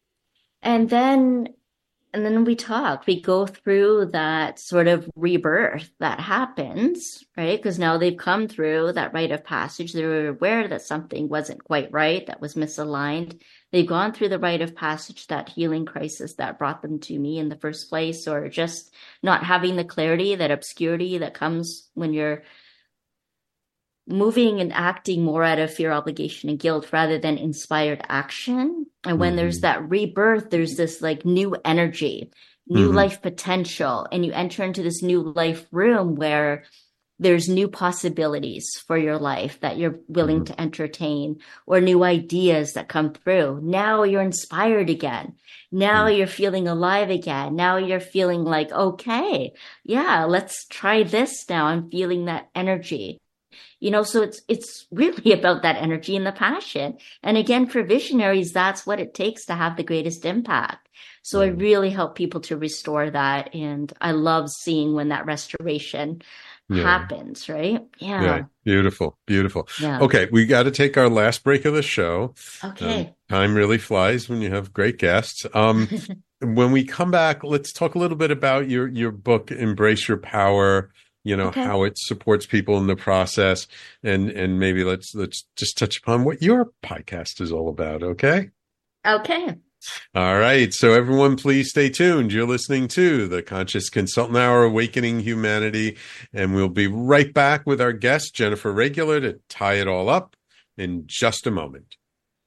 S4: And then, and then we talk, we go through that sort of rebirth that happens, right? Because now they've come through that rite of passage. They're aware that something wasn't quite right, that was misaligned. They've gone through the rite of passage, that healing crisis that brought them to me in the first place, or just not having the clarity, that obscurity that comes when you're moving and acting more out of fear, obligation, and guilt rather than inspired action. And when mm-hmm. there's that rebirth, there's this like new energy, new mm-hmm. life potential, and you enter into this new life room where there's new possibilities for your life that you're willing mm-hmm. to entertain, or new ideas that come through. Now you're inspired again. Now mm-hmm. you're feeling alive again. Now you're feeling like, okay, yeah, let's try this now. I'm feeling that energy. You know, so it's it's really about that energy and the passion. And again, for visionaries, that's what it takes to have the greatest impact. So mm-hmm. I really help people to restore that. And I love seeing when that restoration yeah. happens, right? Yeah. yeah.
S3: Beautiful. Beautiful.
S4: Yeah.
S3: Okay. We got to take our last break of the show.
S4: Okay.
S3: Um, time really flies when you have great guests. Um, when we come back, let's talk a little bit about your, your book, Embrace Your Power. You know, okay. how it supports people in the process, and, and maybe let's, let's just touch upon what your podcast is all about. Okay.
S4: Okay.
S3: All right. So everyone, please stay tuned. You're listening to the Conscious Consultant Hour, Awakening Humanity, and we'll be right back with our guest, Jennifer Regular, to tie it all up in just a moment.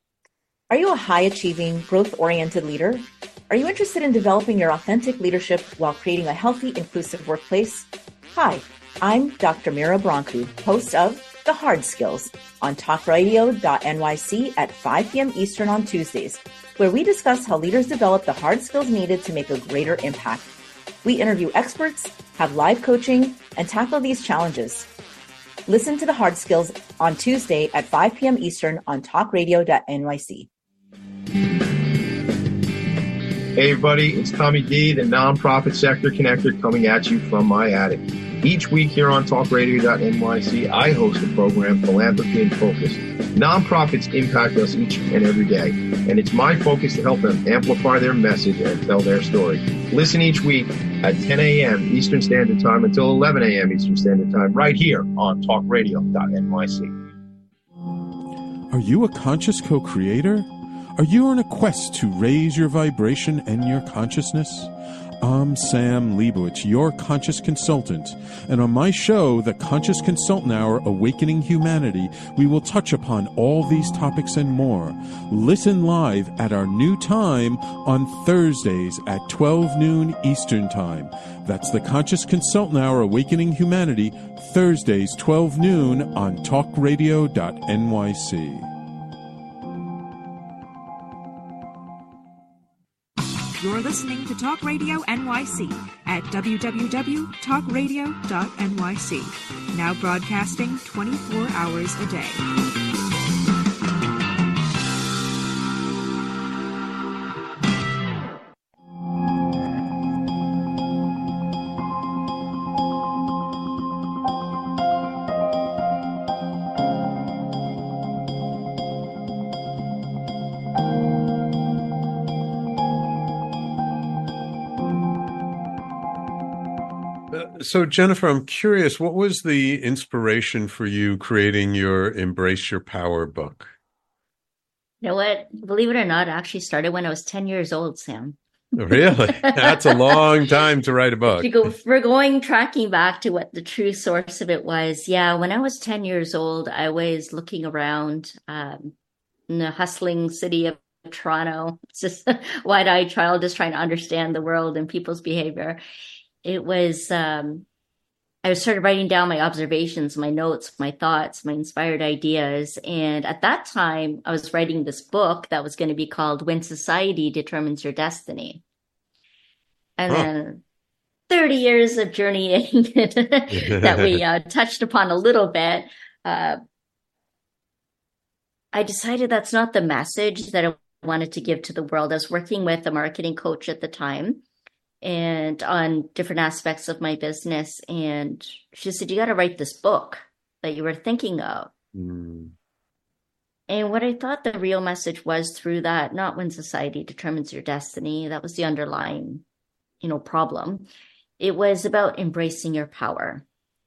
S6: Are you a high-achieving, growth-oriented leader? Are you interested in developing your authentic leadership while creating a healthy, inclusive workplace? Hi, I'm Doctor Mira Brancu, host of The Hard Skills on talk radio dot N Y C at five p.m. Eastern on Tuesdays, where we discuss how leaders develop the hard skills needed to make a greater impact. We interview experts, have live coaching, and tackle these challenges. Listen to The Hard Skills on Tuesday at five p.m. Eastern on talk radio dot N Y C.
S9: Hey everybody, it's Tommy D, the nonprofit sector connector, coming at you from my attic. Each week here on talk radio dot N Y C, I host the program Philanthropy in Focus. Nonprofits impact us each and every day, and it's my focus to help them amplify their message and tell their story. Listen each week at ten a.m. Eastern Standard Time until eleven a.m. Eastern Standard Time, right here on talk radio dot N Y C.
S5: Are you a conscious co-creator? Are you on a quest to raise your vibration and your consciousness? I'm Sam Leibowitz, your conscious consultant, and on my show, The Conscious Consultant Hour Awakening Humanity, we will touch upon all these topics and more. Listen live at our new time on Thursdays at twelve noon Eastern Time. That's The Conscious Consultant Hour Awakening Humanity, Thursdays, twelve noon on talk radio dot N Y C.
S11: You're listening to Talk Radio N Y C at w w w dot talk radio dot N Y C. Now broadcasting twenty-four hours a day.
S3: So, Jennifer, I'm curious, what was the inspiration for you creating your Embrace Your Power book?
S4: You know what? Believe it or not, it actually started when I was ten years old, Sam.
S3: Really? That's a long time to write a book.
S4: If you go, if we're going tracking back to what the true source of it was. Yeah, when I was ten years old, I was looking around um, in the hustling city of Toronto. It's just a wide-eyed child just trying to understand the world and people's behavior. It was, um, I started writing down my observations, my notes, my thoughts, my inspired ideas. And at that time, I was writing this book that was going to be called When Society Determines Your Destiny. And huh. then thirty years of journeying that we uh, touched upon a little bit, uh, I decided that's not the message that I wanted to give to the world. I was working with a marketing coach at the time, and on different aspects of my business. And she said, you got to write this book that you were thinking of. Mm. And what I thought the real message was through that, not when society determines your destiny, that was the underlying, you know, problem. It was about embracing your power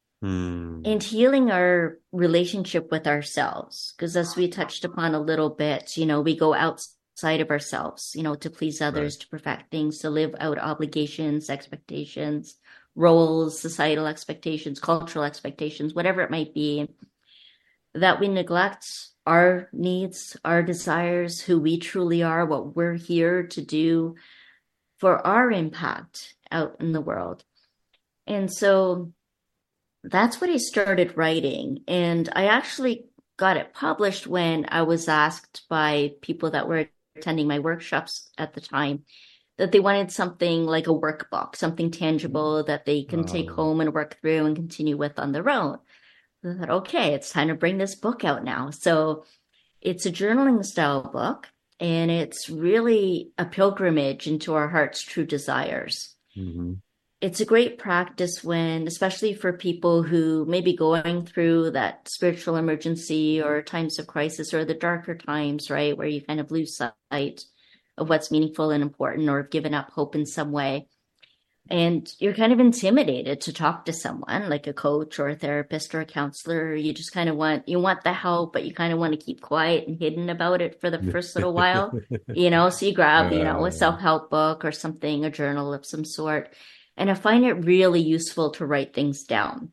S4: mm. and healing our relationship with ourselves. Because as we touched upon a little bit, you know, we go outside side of ourselves, you know, to please others, right. to perfect things, to live out obligations, expectations, roles, societal expectations, cultural expectations, whatever it might be, that we neglect our needs, our desires, who we truly are, what we're here to do for our impact out in the world. And so that's what I started writing. And I actually got it published when I was asked by people that were attending my workshops at the time that they wanted something like a workbook, something tangible that they can oh. take home and work through and continue with on their own. I thought, okay, it's time to bring this book out now. So it's a journaling style book, and it's really a pilgrimage into our heart's true desires. Mm-hmm. It's a great practice when, especially for people who may be going through that spiritual emergency or times of crisis or the darker times, right, where you kind of lose sight of what's meaningful and important or have given up hope in some way. And you're kind of intimidated to talk to someone like a coach or a therapist or a counselor. You just kind of want, you want the help, but you kind of want to keep quiet and hidden about it for the first little while, you know, so you grab, you know, a self-help book or something, a journal of some sort. And I find it really useful to write things down.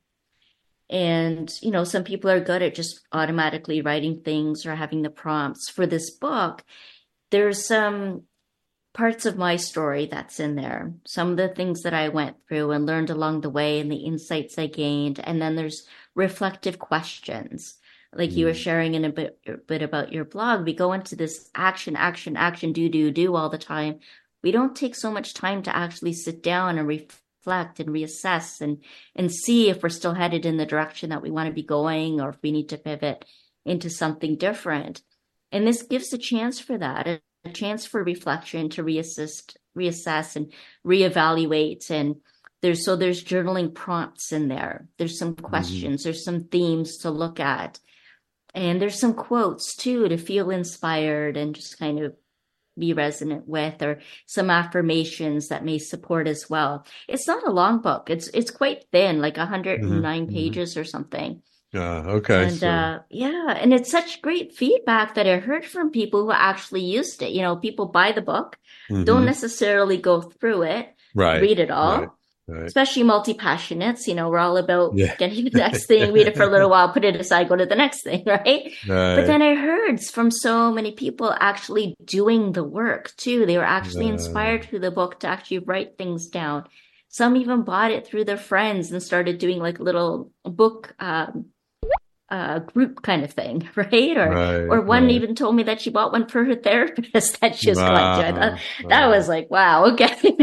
S4: And, you know, some people are good at just automatically writing things or having the prompts. For this book, there's some parts of my story that's in there. Some of the things that I went through and learned along the way and the insights I gained. And then there's reflective questions. Like mm. you were sharing in a bit, a bit about your blog. We go into this action, action, action, do, do, do all the time. We don't take so much time to actually sit down and reflect and reassess and, and see if we're still headed in the direction that we want to be going or if we need to pivot into something different. And this gives a chance for that, a, a chance for reflection to reassess, reassess and reevaluate. And there's, so there's journaling prompts in there. There's some questions, mm-hmm. there's some themes to look at. And there's some quotes too, to feel inspired and just kind of be resonant with, or some affirmations that may support as well. It's not a long book. It's it's quite thin, like one hundred nine mm-hmm. pages or something.
S3: Uh, okay.
S4: And
S3: so.
S4: uh, yeah, and it's such great feedback that I heard from people who actually used it. You know, people buy the book, mm-hmm. don't necessarily go through it,
S3: right.
S4: read it all.
S3: Right. Right.
S4: Especially multi-passionates, you know, we're all about
S3: yeah.
S4: getting to the next thing, read it for a little while, put it aside, go to the next thing, right?
S3: right?
S4: But then I heard from so many people actually doing the work too. They were actually
S3: yeah.
S4: inspired through the book to actually write things down. Some even bought it through their friends and started doing like little book um, uh, group kind of thing, right? Or
S3: right,
S4: or one
S3: right.
S4: even told me that she bought one for her therapist that she was
S3: wow.
S4: going to. I thought, wow. That was like, wow, okay.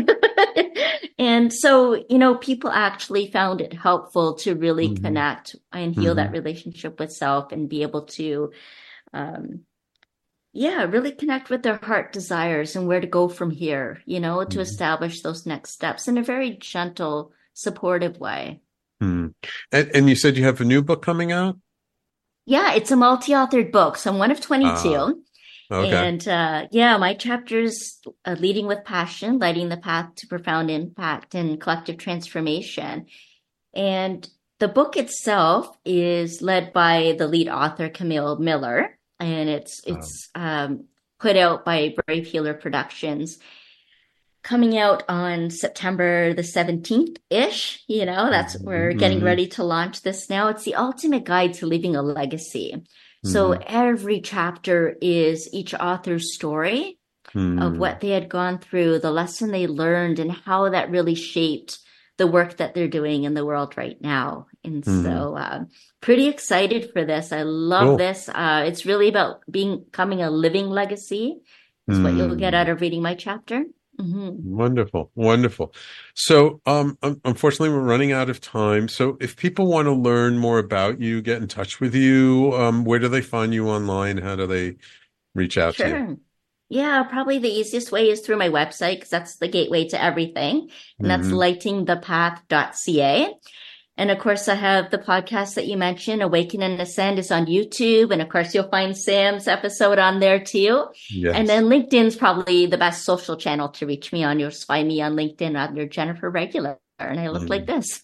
S4: And so, you know, people actually found it helpful to really mm-hmm. connect and heal mm-hmm. that relationship with self and be able to, um, yeah, really connect with their heart desires and where to go from here, you know, to mm-hmm. establish those next steps in a very gentle, supportive way.
S3: Mm. And, and you said you have a new book coming out?
S4: Yeah, it's a multi-authored book. So I'm one of twenty-two. Uh.
S3: Okay.
S4: And uh, yeah, my chapter's uh, Leading with Passion, Lighting the Path to Profound Impact and Collective Transformation. And the book itself is led by the lead author, Camille Miller, and it's it's um, put out by Brave Healer Productions, coming out on September the seventeenth-ish. You know, that's we're getting mm-hmm. ready to launch this now. It's the ultimate guide to leaving a legacy. So every chapter is each author's story mm. of what they had gone through, the lesson they learned, and how that really shaped the work that they're doing in the world right now. And mm. so uh, pretty excited for this. I love cool. this. Uh, it's really about being, becoming a living legacy is mm. what you'll get out of reading my chapter. Mm-hmm.
S3: Wonderful. Wonderful. So, um, unfortunately, we're running out of time. So if people want to learn more about you, get in touch with you, um, where do they find you online? How do they reach out
S4: sure.
S3: to you?
S4: Yeah, probably the easiest way is through my website because that's the gateway to everything. And that's mm-hmm. lighting the path dot c a. And of course, I have the podcast that you mentioned, Awaken and Ascend, is on YouTube. And of course, you'll find Sam's episode on there too. Yes. And then LinkedIn's probably the best social channel to reach me on. You'll find me on LinkedIn under Jennifer Regular. And I look mm. like this.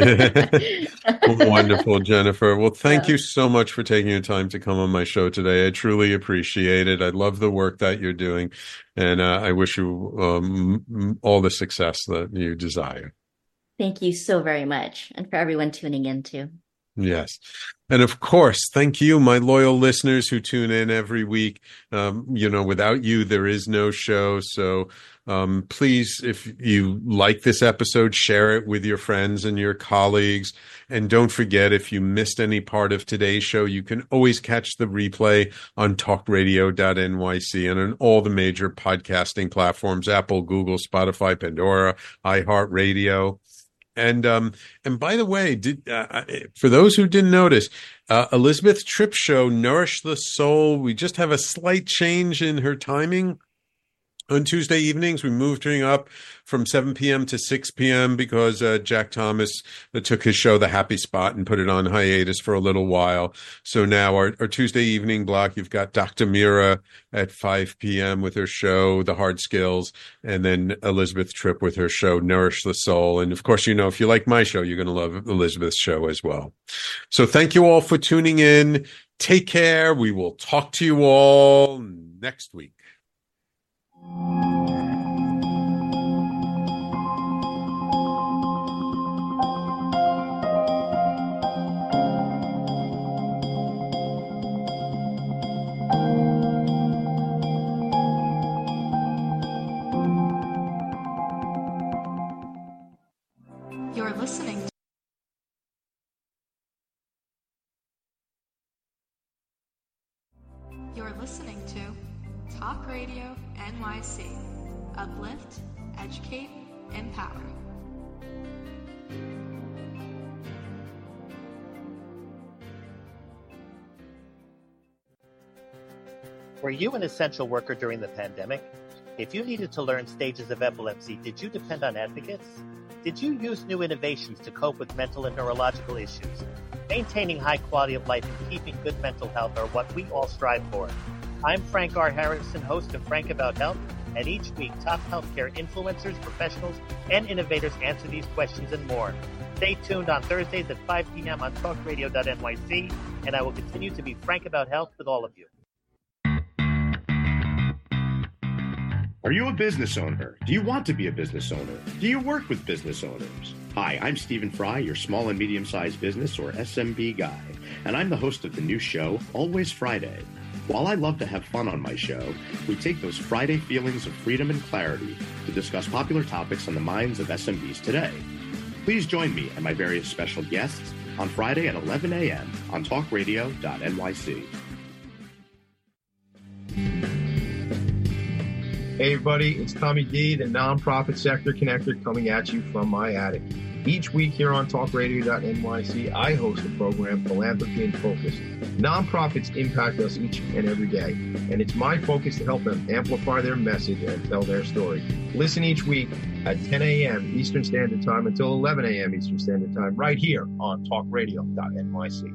S3: Wonderful, Jennifer. Well, thank yeah. you so much for taking your time to come on my show today. I truly appreciate it. I love the work that you're doing. And uh, I wish you um, all the success that you desire.
S4: Thank you so very much. And for everyone tuning in too.
S3: Yes. And of course, thank you, my loyal listeners who tune in every week. Um, you know, without you, there is no show. So um, please, if you like this episode, share it with your friends and your colleagues. And don't forget, if you missed any part of today's show, you can always catch the replay on talk radio dot n y c and on all the major podcasting platforms, Apple, Google, Spotify, Pandora, iHeartRadio. And um, and by the way, did uh, for those who didn't notice, uh, Elizabeth Tripp's show, Nourish the Soul, we just have a slight change in her timing. On Tuesday evenings, we moved her up from seven p.m. to six p.m. because uh, Jack Thomas uh, took his show, The Happy Spot, and put it on hiatus for a little while. So now our, our Tuesday evening block, you've got Doctor Mira at five p.m. with her show, The Hard Skills, and then Elizabeth Tripp with her show, Nourish the Soul. And of course, you know, if you like my show, you're going to love Elizabeth's show as well. So thank you all for tuning in. Take care. We will talk to you all next week.
S12: You're listening to You're listening to Talk Radio N Y C. Uplift, educate, empower.
S10: Were you an essential worker during the pandemic? If you needed to learn stages of epilepsy, did you depend on advocates? Did you use new innovations to cope with mental and neurological issues? Maintaining high quality of life and keeping good mental health are what we all strive for. I'm Frank R. Harrison, host of Frank About Health, and each week top healthcare influencers, professionals, and innovators answer these questions and more. Stay tuned on Thursdays at five p.m. on talk radio dot n y c, and I will continue to be frank about health with all of you.
S7: Are you a business owner? Do you want to be a business owner? Do you work with business owners? Hi, I'm Stephen Fry, your small and medium-sized business or S M B guy, and I'm the host of the new show, Always Friday. While I love to have fun on my show, we take those Friday feelings of freedom and clarity to discuss popular topics on the minds of S M Bs today. Please join me and my various special guests on Friday at eleven a.m. on talk radio dot N Y C.
S9: Hey everybody, it's Tommy D, the nonprofit sector connector, coming at you from my attic. Each week here on talk radio dot N Y C, I host the program Philanthropy in Focus. Nonprofits impact us each and every day, and it's my focus to help them amplify their message and tell their story. Listen each week at ten a.m. Eastern Standard Time until eleven a.m. Eastern Standard Time, right here on talk radio dot N Y C.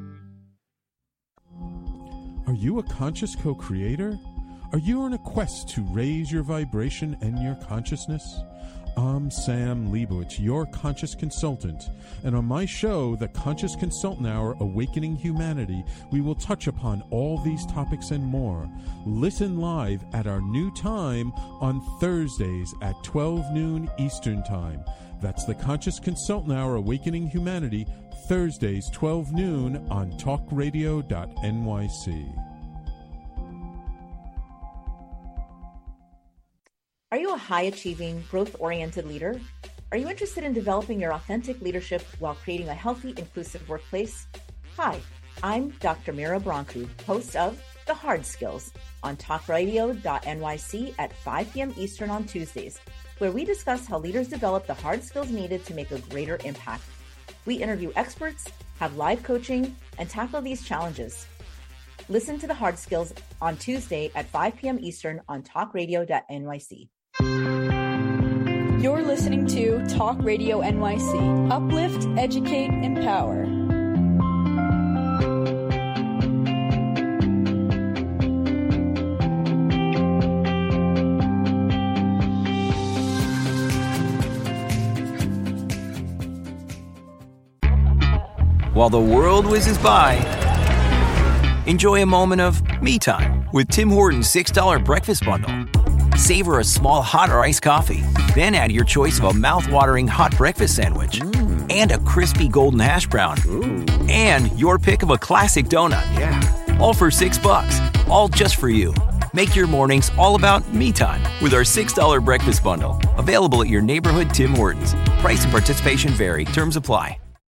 S5: Are you a conscious co-creator? Are you on a quest to raise your vibration and your consciousness? I'm Sam Leibowitz, your conscious consultant, and on my show, The Conscious Consultant Hour, Awakening Humanity, we will touch upon all these topics and more. Listen live at our new time on Thursdays at twelve noon Eastern Time. That's The Conscious Consultant Hour, Awakening Humanity, Thursdays, twelve noon on talk radio dot N Y C.
S6: Are you a high-achieving, growth-oriented leader? Are you interested in developing your authentic leadership while creating a healthy, inclusive workplace? Hi, I'm Doctor Mira Brancu, host of The Hard Skills on talk radio dot N Y C at five p.m. Eastern on Tuesdays, where we discuss how leaders develop the hard skills needed to make a greater impact. We interview experts, have live coaching, and tackle these challenges. Listen to The Hard Skills on Tuesday at five p.m. Eastern on talk radio dot N Y C.
S8: You're listening to Talk Radio N Y C. Uplift, educate, empower.
S13: While the world whizzes by, enjoy a moment of me time with Tim Hortons six dollar breakfast bundle. Savor a small hot or iced coffee, then add your choice of a mouth-watering hot breakfast sandwich mm. and a crispy golden hash brown Ooh. And your pick of a classic donut.
S14: Yeah.
S13: All for six bucks, all just for you. Make your mornings all about me time with our six dollar breakfast bundle. Available at your neighborhood Tim Hortons. Price and participation vary. Terms apply.